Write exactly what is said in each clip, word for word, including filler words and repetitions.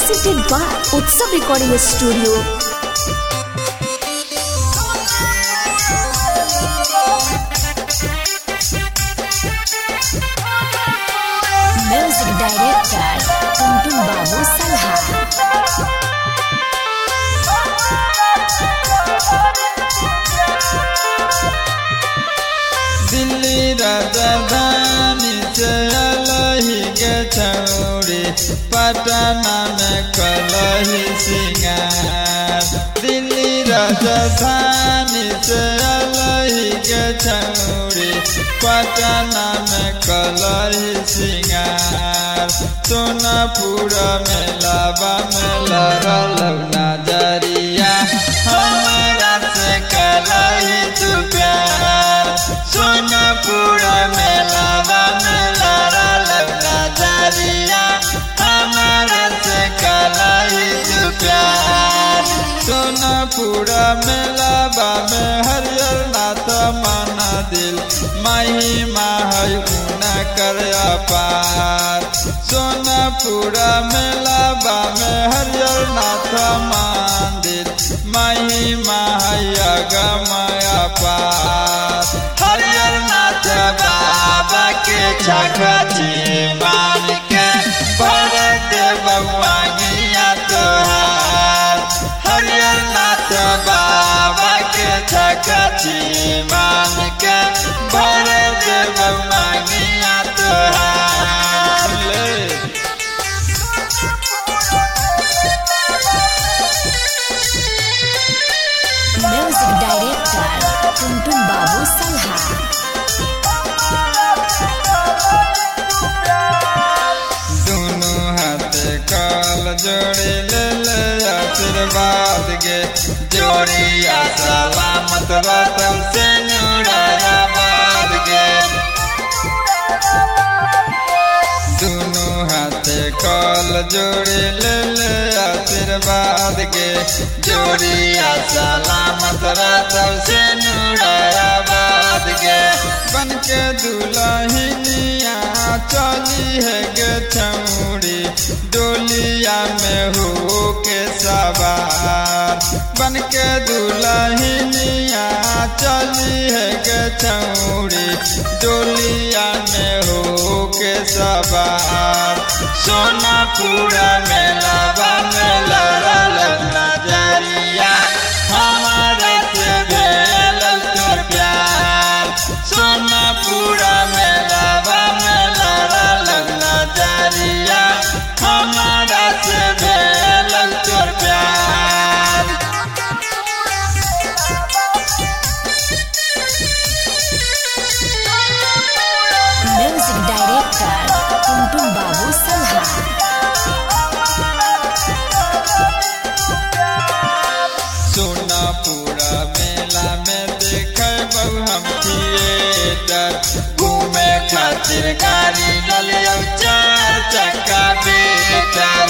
presented by Utsav Recording Studio. Music Director Tuntun Babu Salha. Delhi राजधानी से अलही के छौड़ी पटना में कलही सिंगार। दिल्ली राजधानी से अलही के छौड़ी पटना में कलही सिंगार। सोनापुर में लाबा में लड़ल नजरिया हमारा से कलही तू प्यार। सोनापुर में लाबा में लड़ल नजरिया हमारा से कलही तू प्यार। सोनापुर में लाबा में हरियर नाथ माना दिल महिमा है उना कर अपार। सोनापुर में लाबा में हरियर नाथ मंदिर महिमा है अगम अपार। हरियर नाथ बाबा के छकची मान के भर दे बउआगिया तोहार। हरियर नाथ बाबा के छकची मान के भर दे बउआगिया तोहार। Music Director Tuntun Babu Salha. दोनों हाथ काल जोड़ी ले ले आशीर्वाद गे जोड़िया सलामत रतन से नूराबाद गे। दोनों हाथ काल जोड़ी ले ले आशीर्वाद गे जोड़िया सलामत रतन से नूराबाद गे। बन के दुल्हनिया चली है गे छौड़ी डोलिया में हो के सवार। बन के दुल्हनिया चली है गे छौड़ी डोलिया में हो के सवार। सोनापुर में लाबा में लड़ल नजरिया हमारा से भेल तो प्यार। सोनापुर में लाबा में लड़ल नजरिया हमारा से भेल तो प्यार। Music Director Tuntun Babu Salha. Sonapur मेला में देखे बहु हम थिएटर घूमे खातिर गाड़ी डलिया चार चक्का बेटर।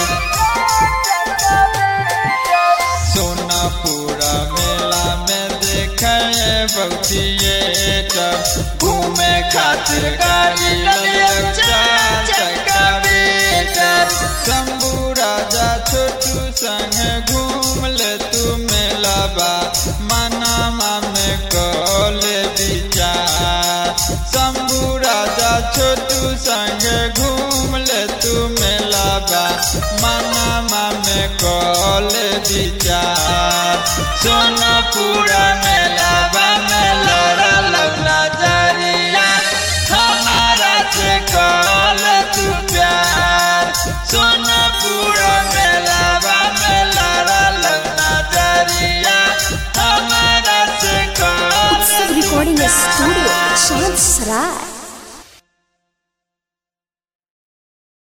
सोनापुर मेला में देखे बहु थिएटर घूमे खातिर गाड़ी डलिया चार चक्का बेटर। शंभू राजा छोटू संग घूम ले तू मेलाबा मनामा में कले विचार। शंभू राजा छोटू संग घूम ले तू मेलाबा मनामा में कले विचार। सोनापुर मेलाबा में लड़ल नजरिया हमारा से कल तू प्यार। सोनापुर मेलाबा में लड़ल नजरिया हमारा से कल Utsav Recording Studio, Chand Sarai.